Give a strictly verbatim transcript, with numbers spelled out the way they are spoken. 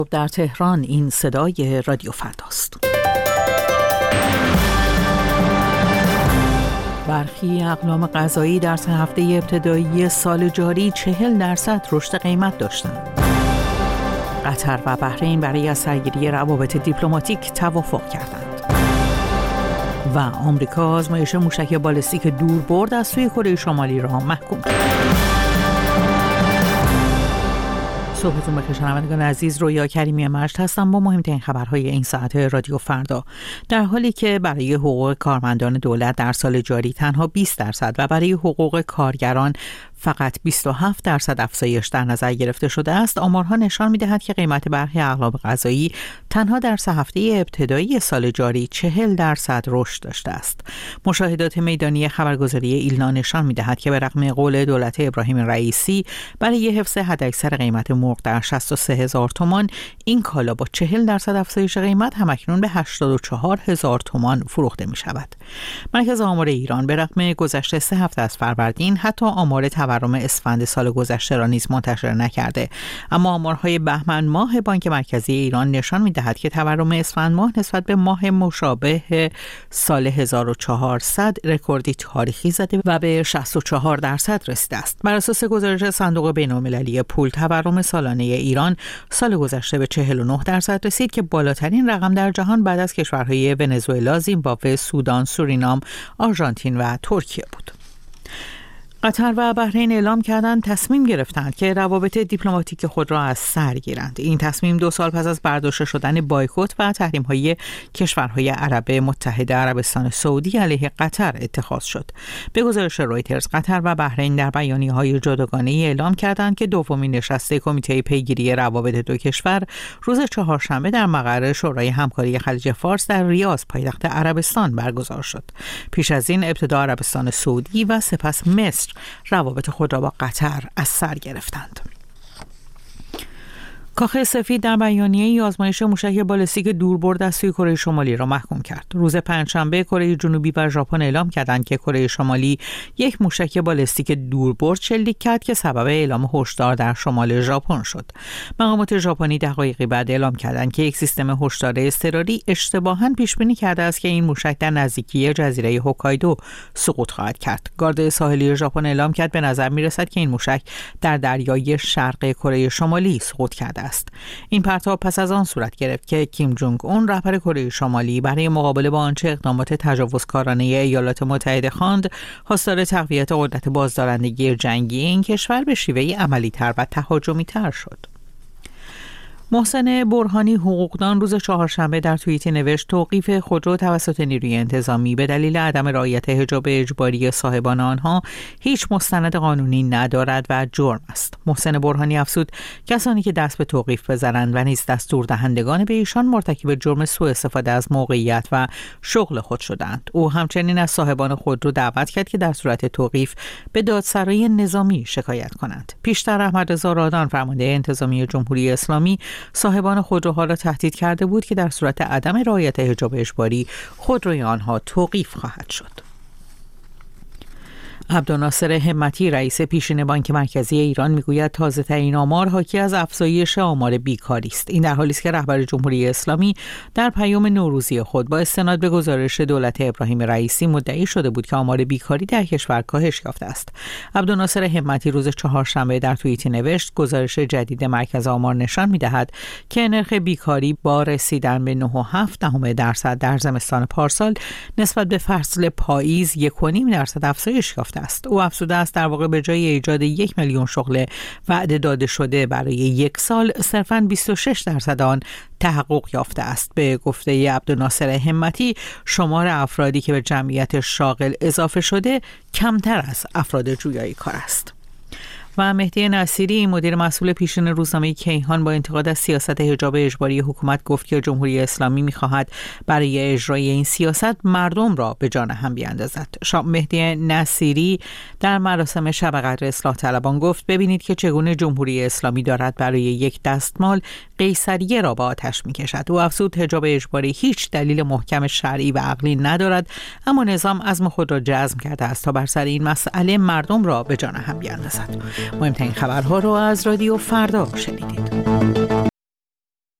در تهران این صدای رادیو فرداست. برخی اقلام غذایی در سه هفته ابتدایی سال جاری چهل درصد رشد قیمت داشتند. قطر و بحرین برای از سرگیری روابط دیپلماتیک توافق کردند. و آمریکا آزمایش موشک بالستیک دوربرد از سوی کره شمالی را محکوم کرد. صبحتون بخیر شنوندگان عزیز، رویا کریمی مشت هستم با مهمترین خبرهای این ساعت رادیو فردا. در حالی که برای حقوق کارمندان دولت در سال جاری تنها بیست درصد و برای حقوق کارگران فقط بیست و هفت درصد افزایش در نظر گرفته شده است، آمارها نشان می‌دهد که قیمت برخی اقلام غذایی تنها در سه هفته ابتدایی سال جاری چهل درصد رشد داشته است. مشاهدات میدانی خبرگزاری ایلنا نشان می‌دهد که به رغم قول دولت ابراهیم رئیسی برای حفظ حداکثر قیمت مرغ در شصت و سه هزار تومان، این کالا با چهل درصد افزایش قیمت همکنون به هشتاد و چهار هزار تومان فروخته می‌شود. مرکز آمار ایران به رغم گذشت سه هفته از فروردین حتی آمار تورم اسفند سال گذشته را نیز منتشر نکرده، اما آمارهای بهمن ماه بانک مرکزی ایران نشان می‌دهد که تورم اسفند ماه نسبت به ماه مشابه سال هزار و چهارصد رکوردی تاریخی زده و به شصت و چهار درصد رسیده است. بر اساس گزارش صندوق بین‌المللی پول، تورم سالانه ایران سال گذشته به چهل و نه درصد رسید که بالاترین رقم در جهان بعد از کشورهای ونزوئلا، زیمبابوه، سودان، سورینام، آرژانتین و ترکیه بود. قطر و بحرین اعلام کردند تصمیم گرفتند که روابط دیپلماتیک خود را از سر گیرند. این تصمیم دو سال پس از برداشته شدن بایکوت و تحریم‌های کشورهای عرب متحده عربستان سعودی علیه قطر اتخاذ شد. به گزارش رویترز، قطر و بحرین در بیانیه‌های جداگانه‌ای اعلام کردند که دومین نشست کمیته پیگیری روابط دو کشور روز چهارشنبه در مقر شورای همکاری خلیج فارس در ریاض، پایتخت عربستان برگزار شد. پیش از این ابتدا عربستان سعودی و سپس مصر روابط خود را با قطر از سر گرفتند. کاخ سفید در بیانیه‌ای آزمایش موشک بالستیک دوربرد از سوی کره شمالی را محکوم کرد. روز پنجشنبه کره جنوبی و ژاپن اعلام کردند که کره شمالی یک موشک بالستیک دوربرد شلیک کرد که سبب اعلام هشدار در شمال ژاپن شد. مقامات ژاپنی دقایقی بعد اعلام کردند که یک سیستم هشدار اضطراری اشتباهاً پیش بینی کرده است که این موشک در نزدیکی جزیره هوکایدو سقوط خواهد کرد. گارد ساحلی ژاپن اعلام کرد به نظر می‌رسد که این موشک در دریای شرق کره شمالی سقوط کرده است. این پرتاب پس از آن صورت گرفت که کیم جونگ اون رهبر کره شمالی برای مقابله با آنچه اقدامات تجاوزکارانه ایالات متحده خواند، خواستار تقویت قدرت بازدارندگی جنگی این کشور به شیوهی عملی‌تر و تهاجمی‌تر شد. محسن برهانی حقوقدان روز چهارشنبه در توییتی نوشت توقیف خودرو توسط نیروی انتظامی به دلیل عدم رعایت حجاب اجباری صاحبان آنها هیچ مستند قانونی ندارد و جرم است. محسن برهانی افزود کسانی که دست به توقیف بزنند و نیز دستور دهندگان به ایشان مرتکب جرم سوء استفاده از موقعیت و شغل خود شدند. او همچنین از صاحبان خودرو دعوت کرد که در صورت توقیف به دادسرای نظامی شکایت کنند. پیشتر احمد رضا رادان فرمانده انتظامی جمهوری اسلامی صاحبان خودروها را تهدید کرده بود که در صورت عدم رعایت حجاب اجباری خودروی آنها توقیف خواهد شد. عبدالناصر همتی رئیس پیشین بانک مرکزی ایران میگوید تازه ترین آمار حاکی از افزایش آمار بیکاری است. این در حالی است که رهبر جمهوری اسلامی در پیام نوروزی خود با استناد به گزارش دولت ابراهیم رئیسی مدعی شده بود که آمار بیکاری در کشور کاهش یافته است. عبدالناصر همتی روز چهارشنبه در توییتی نوشت گزارش جدید مرکز آمار نشان میدهد که نرخ بیکاری با رسیدن به نه و هفت دهم درصد در زمستان پارسال نسبت به فصل پاییز یک و نیم درصد افزایش یافته است. او افزوده است در واقع به جای ایجاد یک میلیون شغل وعده داده شده برای یک سال صرفاً بیست و شش درصد آن تحقق یافته است. به گفته عبدالناصر همتی شمار افرادی که به جمعیت شاغل اضافه شده کمتر از افراد جویای کار است. و مهدی نصیری مدیر مسئول پیشین روزنامه کیهان با انتقاد از سیاست حجاب اجباری حکومت گفت که جمهوری اسلامی می‌خواهد برای اجرای این سیاست مردم را به جان هم بیاندازد. مهدی نصیری در مراسم شب قدر اصلاح طلبان گفت ببینید که چگونه جمهوری اسلامی دارد برای یک دستمال قیصریه را به آتش می‌کشد. او افزود حجاب اجباری هیچ دلیل محکم شرعی و عقلی ندارد، اما نظام عزم خود را جزم کرده است تا بر سر این مسئله مردم را به جان هم بیاندازد. مهمترین خبرها رو از رادیو فردا شنیدید.